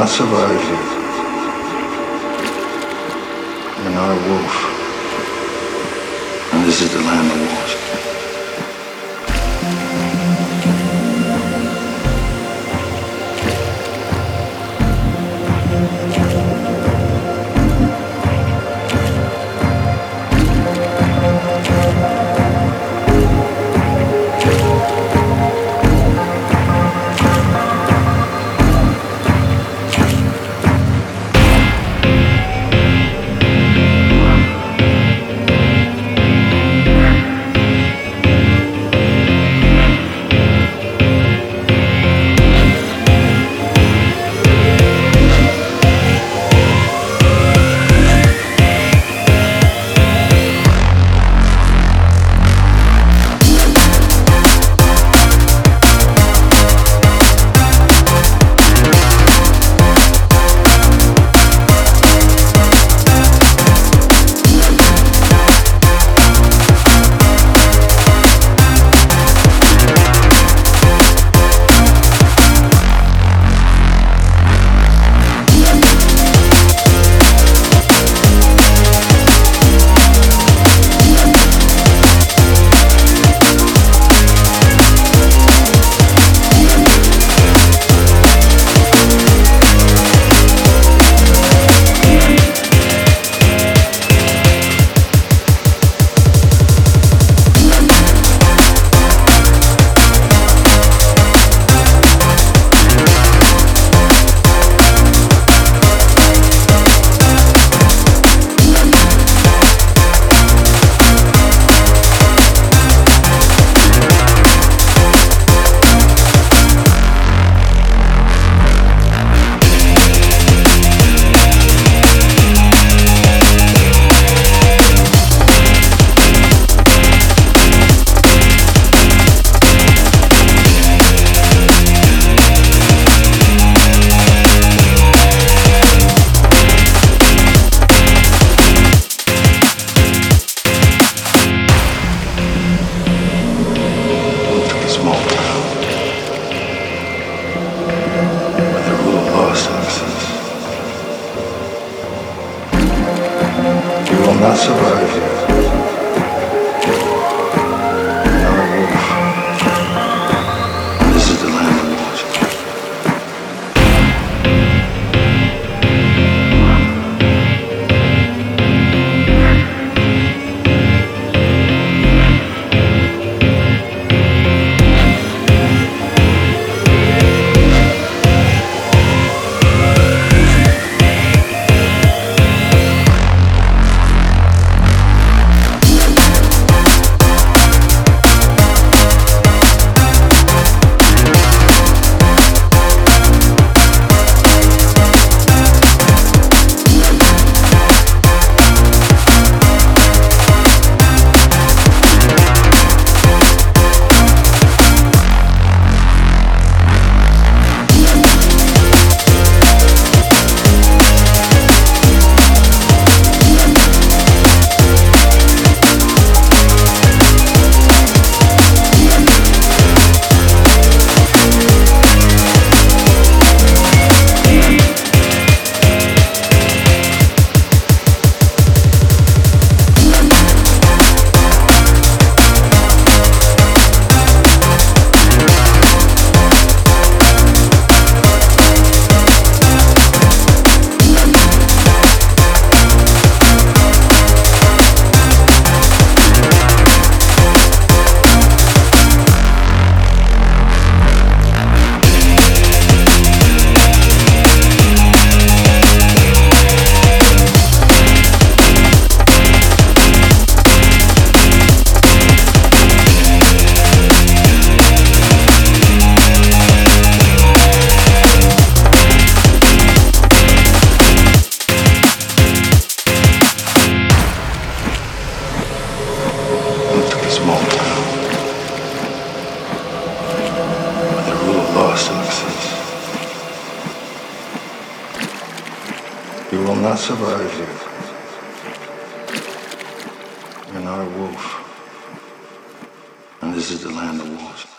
not survive you. You're not a wolf. And this is the land of wolves. You will not survive here. You're not a wolf. This is the land of wolves. Small town where the rule of law still exists. You will not survive here. You're not a wolf. And this is the land of wolves.